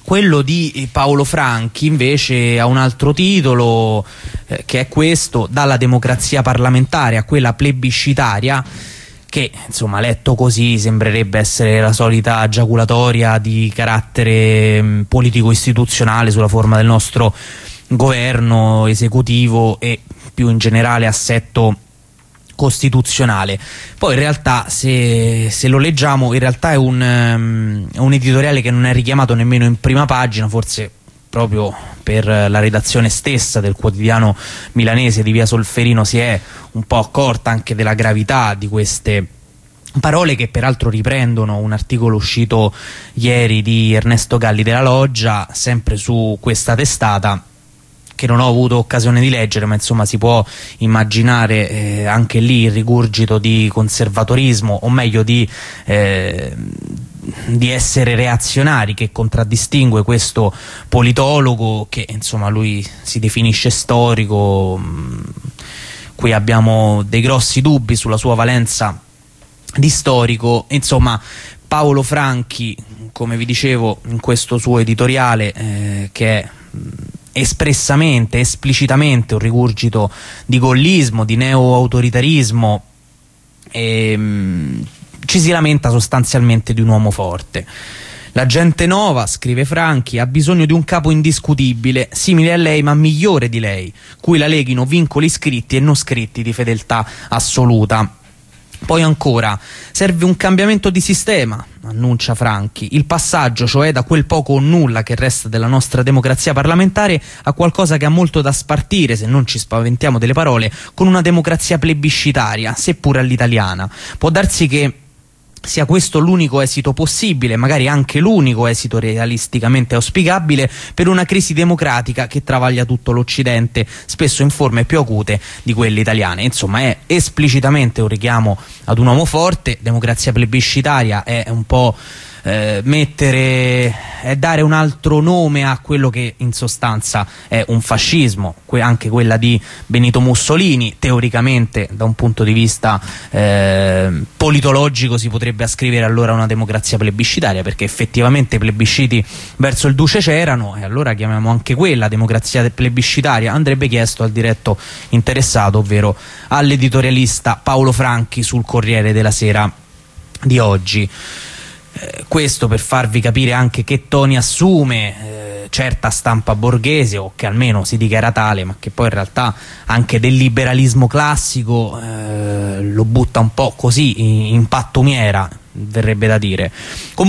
Quello di Paolo Franchi invece ha un altro titolo, che è questo: dalla democrazia parlamentare a quella plebiscitaria, che insomma letto così sembrerebbe essere la solita giaculatoria di carattere politico-istituzionale sulla forma del nostro governo esecutivo e più in generale assetto costituzionale. Poi in realtà se lo leggiamo, in realtà è un editoriale che non è richiamato nemmeno in prima pagina, forse proprio per la redazione stessa del quotidiano milanese di Via Solferino si è un po' accorta anche della gravità di queste parole, che peraltro riprendono un articolo uscito ieri di Ernesto Galli della Loggia, sempre su questa testata, che non ho avuto occasione di leggere, ma insomma si può immaginare anche lì il rigurgito di conservatorismo, o meglio di essere reazionari, che contraddistingue questo politologo che insomma lui si definisce storico. Qui abbiamo dei grossi dubbi sulla sua valenza di storico. Insomma, Paolo Franchi, come vi dicevo, in questo suo editoriale che è espressamente, esplicitamente un rigurgito di gollismo, di neo-autoritarismo, ci si lamenta sostanzialmente di un uomo forte. La gente nova, scrive Franchi, ha bisogno di un capo indiscutibile, simile a lei ma migliore di lei, cui la leghino vincoli scritti e non scritti di fedeltà assoluta. Poi ancora, serve un cambiamento di sistema, annuncia Franchi, il passaggio cioè da quel poco o nulla che resta della nostra democrazia parlamentare a qualcosa che ha molto da spartire, se non ci spaventiamo delle parole, con una democrazia plebiscitaria, seppure all'italiana. Può darsi che sia questo l'unico esito possibile, magari anche l'unico esito realisticamente auspicabile per una crisi democratica che travaglia tutto l'Occidente, spesso in forme più acute di quelle italiane. Insomma, è esplicitamente un richiamo ad un uomo forte. Democrazia plebiscitaria è un po' dare un altro nome a quello che in sostanza è un fascismo, anche quella di Benito Mussolini. Teoricamente, da un punto di vista politologico, si potrebbe ascrivere allora una democrazia plebiscitaria, perché effettivamente plebisciti verso il duce c'erano, e allora chiamiamo anche quella democrazia plebiscitaria. Andrebbe chiesto al diretto interessato, ovvero all'editorialista Paolo Franchi sul Corriere della Sera di oggi. Questo per farvi capire anche che toni assume certa stampa borghese, o che almeno si dichiara tale, ma che poi in realtà anche del liberalismo classico lo butta un po' così in pattumiera, verrebbe da dire.